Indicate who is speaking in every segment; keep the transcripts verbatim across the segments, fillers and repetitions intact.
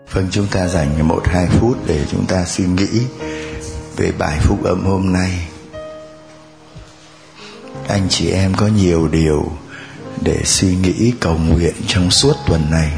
Speaker 1: Vâng, chúng ta dành một hai phút để chúng ta suy nghĩ về bài phúc âm hôm nay. Anh chị em có nhiều điều để suy nghĩ cầu nguyện trong suốt tuần này.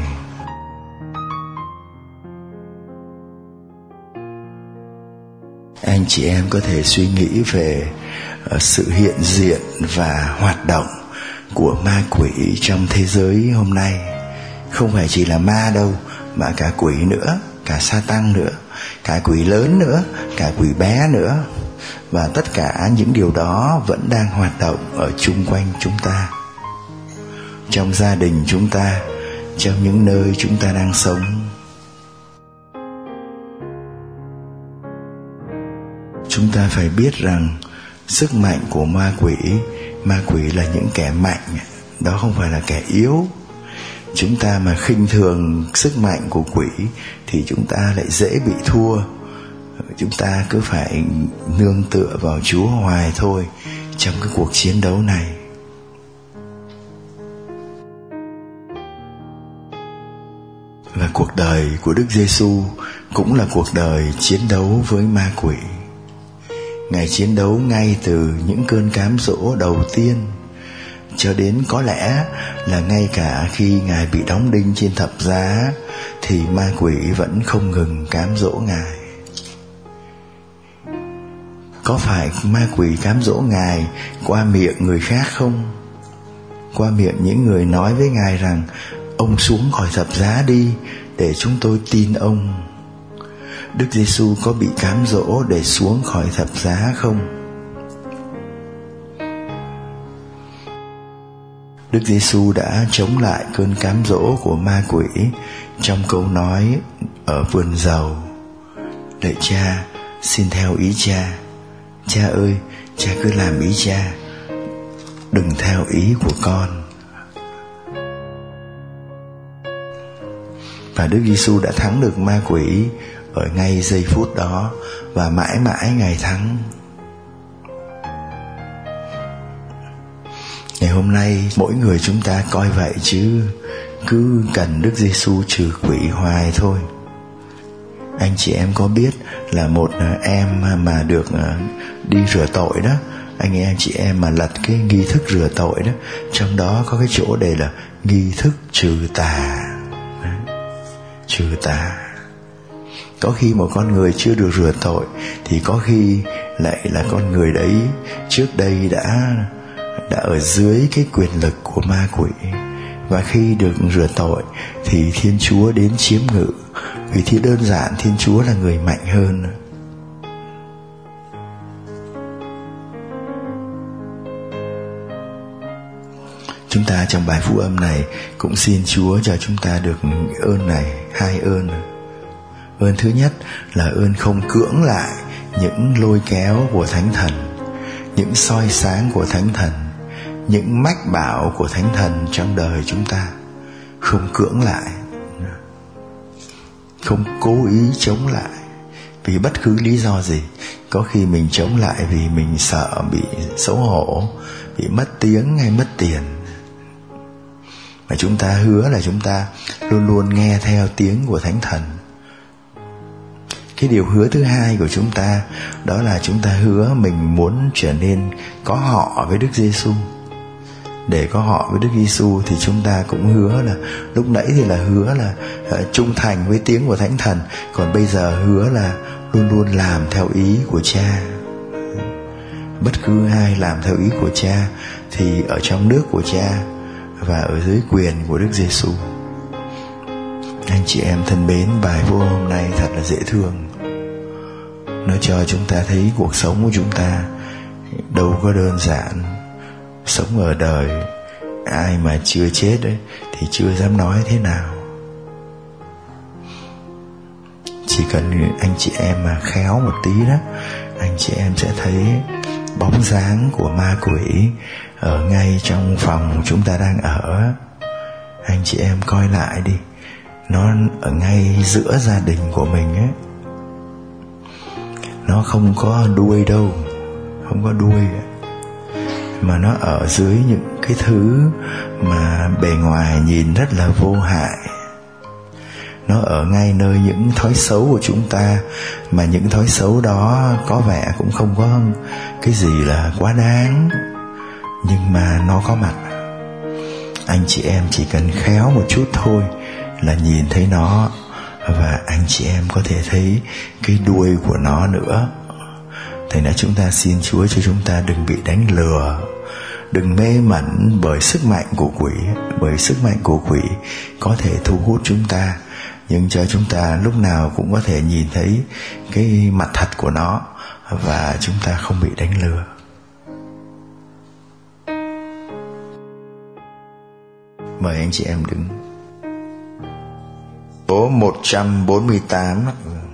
Speaker 1: Anh chị em có thể suy nghĩ về uh, sự hiện diện và hoạt động của ma quỷ trong thế giới hôm nay. Không phải chỉ là ma đâu, mà cả quỷ nữa, cả Sa-tăng nữa, cả quỷ lớn nữa, cả quỷ bé nữa. Và tất cả những điều đó vẫn đang hoạt động ở chung quanh chúng ta, trong gia đình chúng ta, trong những nơi chúng ta đang sống. Chúng ta phải biết rằng sức mạnh của ma quỷ, ma quỷ là những kẻ mạnh, đó không phải là kẻ yếu. Chúng ta mà khinh thường sức mạnh của quỷ thì chúng ta lại dễ bị thua. Chúng ta cứ phải nương tựa vào Chúa hoài thôi trong cái cuộc chiến đấu này. Và cuộc đời của Đức Giêsu cũng là cuộc đời chiến đấu với ma quỷ. Ngài chiến đấu ngay từ những cơn cám dỗ đầu tiên, cho đến có lẽ là ngay cả khi Ngài bị đóng đinh trên thập giá thì ma quỷ vẫn không ngừng cám dỗ Ngài. Có phải ma quỷ cám dỗ Ngài qua miệng người khác không? Qua miệng những người nói với Ngài rằng ông xuống khỏi thập giá đi để chúng tôi tin ông. Đức Giêsu có bị cám dỗ để xuống khỏi thập giá không? Đức Giêsu đã chống lại cơn cám dỗ của ma quỷ trong câu nói ở vườn dầu: Lạy Cha, xin theo ý Cha. Cha ơi, Cha cứ làm ý Cha, đừng theo ý của con. Và Đức Giêsu đã thắng được ma quỷ ở ngay giây phút đó, và mãi mãi Ngài thắng. Ngày hôm nay mỗi người chúng ta coi vậy chứ cứ cần Đức Giêsu trừ quỷ hoài thôi. Anh chị em có biết là một em mà được đi rửa tội đó, anh em chị em mà lật cái nghi thức rửa tội đó, trong đó có cái chỗ đề là nghi thức trừ tà. Đấy, trừ tà. Có khi một con người chưa được rửa tội thì có khi lại là con người đấy trước đây đã đã ở dưới cái quyền lực của ma quỷ. Và khi được rửa tội thì Thiên Chúa đến chiếm ngự, vì thì đơn giản Thiên Chúa là người mạnh hơn. Chúng ta trong bài phúc âm này cũng xin Chúa cho chúng ta được ơn này, hai ơn. Ơn thứ nhất là ơn không cưỡng lại những lôi kéo của Thánh Thần, những soi sáng của Thánh Thần, những mách bảo của Thánh Thần trong đời chúng ta. Không cưỡng lại, không cố ý chống lại vì bất cứ lý do gì. Có khi mình chống lại vì mình sợ bị xấu hổ, bị mất tiếng hay mất tiền. Mà chúng ta hứa là chúng ta luôn luôn nghe theo tiếng của Thánh Thần. Cái điều hứa thứ hai của chúng ta đó là chúng ta hứa mình muốn trở nên có họ với Đức Giêsu. Để có họ với Đức Giêsu thì chúng ta cũng hứa là, lúc nãy thì là hứa là uh, trung thành với tiếng của Thánh Thần, còn bây giờ hứa là luôn luôn làm theo ý của Cha. Bất cứ ai làm theo ý của Cha thì ở trong nước của Cha và ở dưới quyền của Đức Giêsu. Anh chị em thân mến, bài vô hôm nay thật là dễ thương. Nó cho chúng ta thấy cuộc sống của chúng ta đâu có đơn giản. Sống ở đời, ai mà chưa chết đấy thì chưa dám nói thế nào. Chỉ cần anh chị em mà khéo một tí đó, anh chị em sẽ thấy bóng dáng của ma quỷ ở ngay trong phòng chúng ta đang ở. Anh chị em coi lại đi, nó ở ngay giữa gia đình của mình ấy. Nó không có đuôi đâu, không có đuôi, mà nó ở dưới những cái thứ mà bề ngoài nhìn rất là vô hại. Nó nó ở ngay nơi những thói xấu của chúng ta, mà những thói xấu đó có vẻ cũng không có cái gì là quá đáng, nhưng mà nó có mặt. Anh chị em chỉ cần khéo một chút thôi là nhìn thấy nó, và anh chị em có thể thấy cái đuôi của nó nữa. Thế nên chúng ta xin Chúa cho chúng ta đừng bị đánh lừa, đừng mê mẩn bởi sức mạnh của quỷ, bởi sức mạnh của quỷ có thể thu hút chúng ta, nhưng cho chúng ta lúc nào cũng có thể nhìn thấy cái mặt thật của nó, và chúng ta không bị đánh lừa. Mời anh chị em đứng. Số một trăm bốn mươi tám.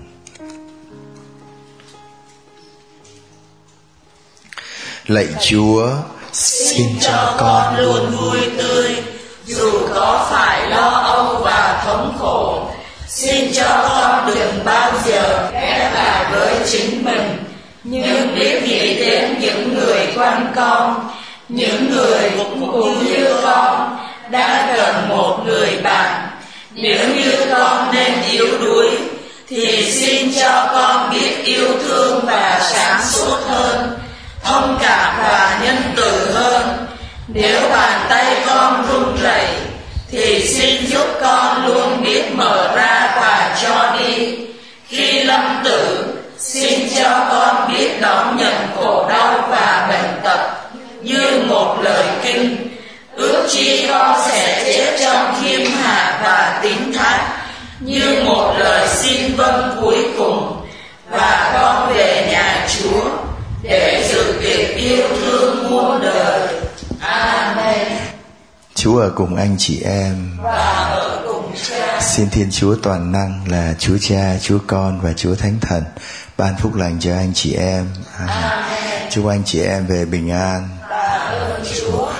Speaker 1: Lạy Chúa, xin cho con luôn vui tươi,
Speaker 2: dù có phải lo âu và thống khổ. Xin cho con đừng bao giờ ghét lại với chính mình, nhưng biết nghĩ đến những người quanh con, những người cũng cũng như con đã cần một người bạn. Nếu như con nên yếu đuối, thì xin cho con biết yêu thương và sáng suốt hơn, thông cảm và nhân từ hơn. Nếu bàn tay con run rẩy, thì xin giúp con luôn biết mở ra và cho đi. Khi lâm tử, xin cho con biết đón nhận khổ đau và bệnh tật như một lời kinh. Ước chi con sẽ chết trong khiêm hạ và tín thác, như một lời xin vâng cuối cùng, và con về nhà Chúa để dự tiệc yêu thương muôn đời. Amen.
Speaker 1: Chúa ở cùng anh chị em,
Speaker 2: và ở cùng Cha.
Speaker 1: Xin Thiên Chúa toàn năng là Chúa Cha, Chúa Con và Chúa Thánh Thần ban phúc lành cho anh chị em. Amen. Chúc anh chị em về bình an.
Speaker 2: Và ơn Chúa.